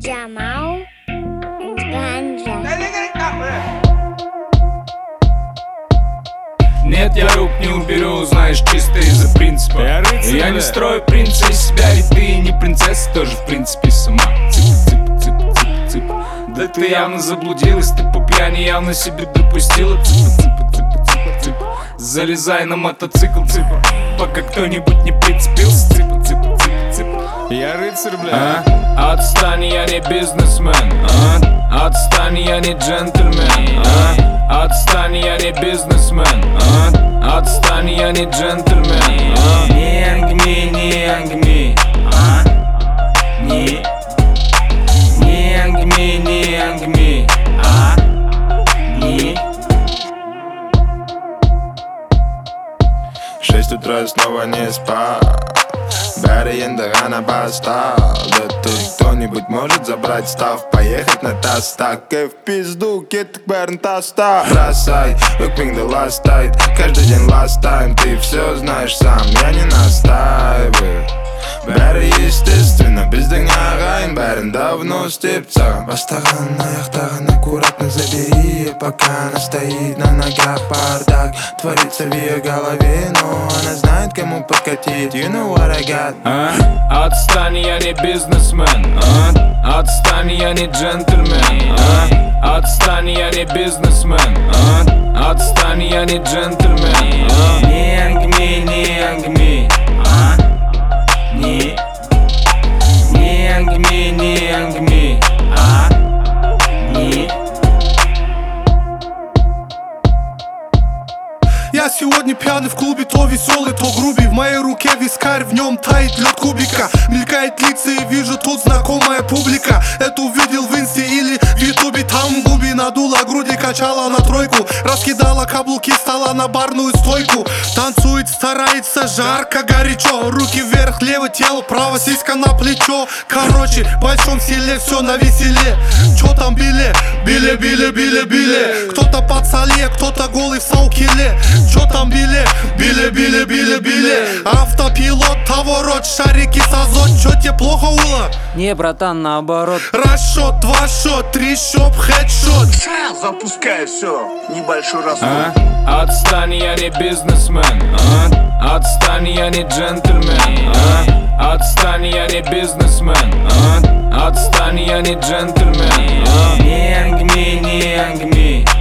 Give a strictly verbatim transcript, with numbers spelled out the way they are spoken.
Jamal and Ganja. Нет, я рук не уберу, знаешь, чисто из-за принципа. Я, рыцарь, я не строю принца из себя, ведь ты не принцесса, тоже в принципе сама. Цып, цып, цып, цып, цып. Да ты явно заблудилась, ты по пьяни явно себе допустила. Цып, цып, цып, цып, цып. Залезай на мотоцикл, цыпа, пока кто-нибудь не прицепился. Цыпа, цыпа, цыпа, цыпа. Я рыцарь, бля. А? Отстань, я не бизнесмен. А? Отстань, я не джентльмен. А? Отстань, я не бизнесмен. А? Отстань, я не джентльмен. А? Не ангми, не ангми. А? Не Не ангми, не ангми. А? Не Шесть утра снова не спал. Бәрі енді ғана басталды. Тут кто-нибудь может забрать став, поехать на тастак. И в пизду кеттік бәрін таста. Бросай, өкпеңді ластайд. Каждый день last time, ты все знаешь сам, я не настаиваю. Бәрі естественно, біздің ағайын бәрін давно істеп саған. Бастаған аяқтаған аккуратно забери, пока она стоит на ногах. Бардак творится в ее голове, но она знает, кому подкатить. You know what I got. А? Отстань, я не бизнесмен. А? Отстань, я не джентльмен. А? Отстань, я не бизнесмен. А? Отстань, я не джентльмен. А? Не ангми, не ангми. А? Не Не ангми, не ангми. А? Не Я сегодня пьяный в клубе, то веселый, то грубый. В моей руке вискарь, в нем тает лед кубика. Мелькает лица и вижу тут знакомая публика. Это увидел в инсте или в ютубе. Там губи надула груди, качала на тройку. Раскидала каблуки, стала на барную стойку. Танцует, старается, жарко, горячо. Руки вверх, левое тело, право сиська на плечо. Короче, в большом селе все на веселе. Чё там били? Били, били, били, били. Кто-то под соле, кто-то голый в саукеле. Чё там били? Били, били, били, били. Автопилот, поворот, шарики с азот. Чё тебе плохо было? Не, братан, наоборот. Расшот, два шот, три шоп, хедшот. Запускай все, небольшой расход. А? Отстань, я не бизнесмен. А? Отстань, я не джентльмен. А? Отстань, я не бизнесмен. А? Отстань, я не джентльмен. А? Не ангми, не ангми.